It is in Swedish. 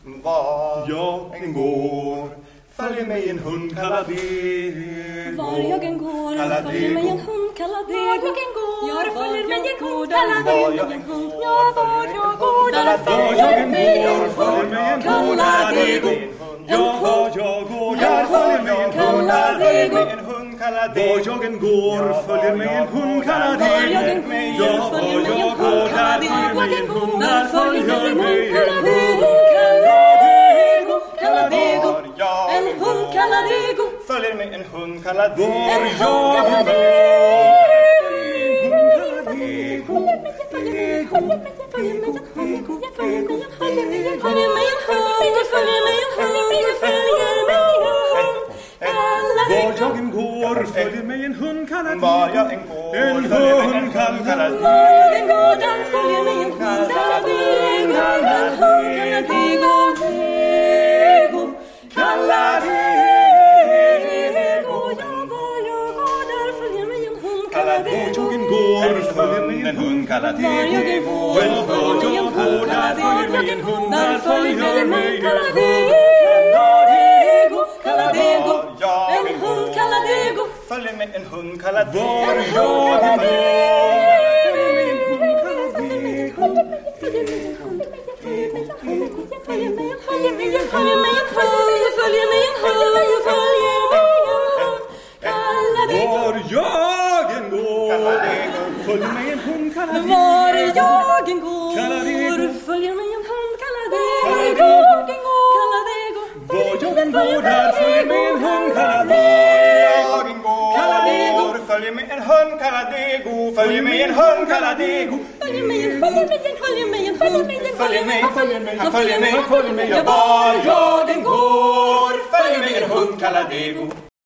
Var jag än går följer mig en hund kallad Dego. Var jag än går följer mig en hund kallad Dego. Var jag än går följer mig en hund kallad Var Dego. jag än går Ja, var jag går där Var jag än går följer mig en hund kallad Dego. Ja, var jag går där följer mig en hund kallad Dego. Var jag än går följer mig en hund kallad Dego. Ja, var jag går där följer mig en hund kallad Dego. Kallad Dego. En hund kallad Dego. Följer mig en hund kallad Dego. Var jag än går Var jag än går följer mig en hund kallad Var jag än går följer mig en hund kallad Dego. Var jag än går där följer mig en hund kallad Dego. En hund kallad Dego. Dego. kallad Dego. Ja, var jag går där följer mig en hund kallad Var Dego. jag än går följer mig en hund kallad Var jag än Dego. går Var jag än går där följer mig en hund där följer mig en hund kallad Dego. Kallad Dego. En hund kallad Dego. Följer mig en hund kallad Dego. Var jag än Var jag än går följer mig en hund kallad Dego. Var jag än går följer mig en hund kallad Dego. Kallad Dego. Var jag än går där följer mig en hund kallad Dego. Jag än går följer mig en hund kallad Dego. Följer mig en hund kallad Dego. Följer mig en Han följer mig. Var jag än går följer mig en hund kallad Dego.